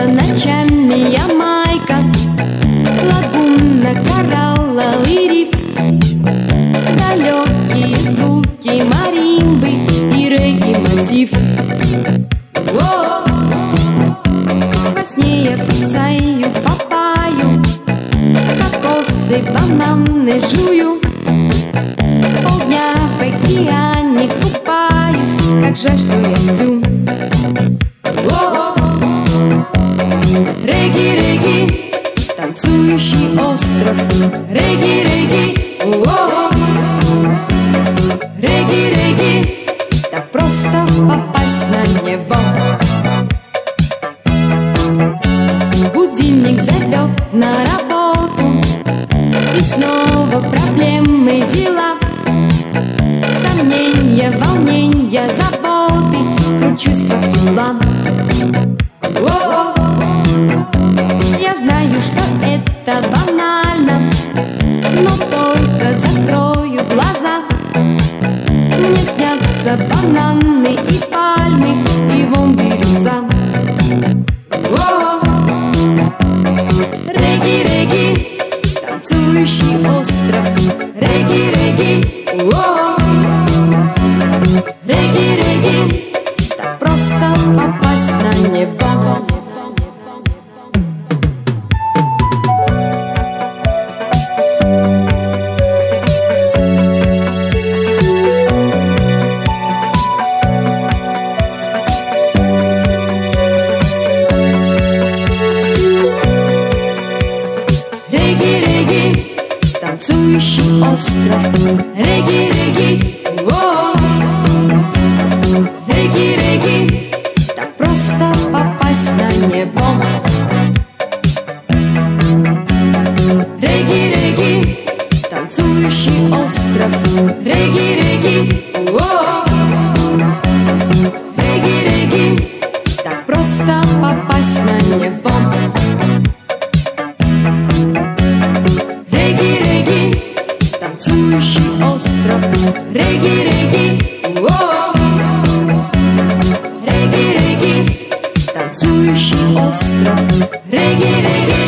ночами Ямайка, лагуна, коралловый риф, далекие звуки маримбы и регги-мотив. Во сне я кусаю папайю, кокосы, бананы жую, полдня в океане купаюсь, как жаль, что я сплю. Регги, регги, танцующий остров. Регги, регги, регги, регги, так просто попасть на небо. Будильник зовет на работу, и снова проблемы, дела, сомнения, волнения, заботы. Кручусь как юла. Я знаю, что это банально, но только закрою глаза, мне снятся бананы и пальмы, и вон бирюза. Регги, регги, танцующий остров. Регги, регги, регги, регги, так просто попасть на небо. Регги, регги, танцующий остров. Регги, регги, регги, регги, так просто попасть на небо. Регги, регги, танцующий остров. Регги, регги, регги, регги, так просто попасть на небо. Регги, регги, танцующий остров. Регги, регги, регги, регги, танцующий остров. Регги, регги.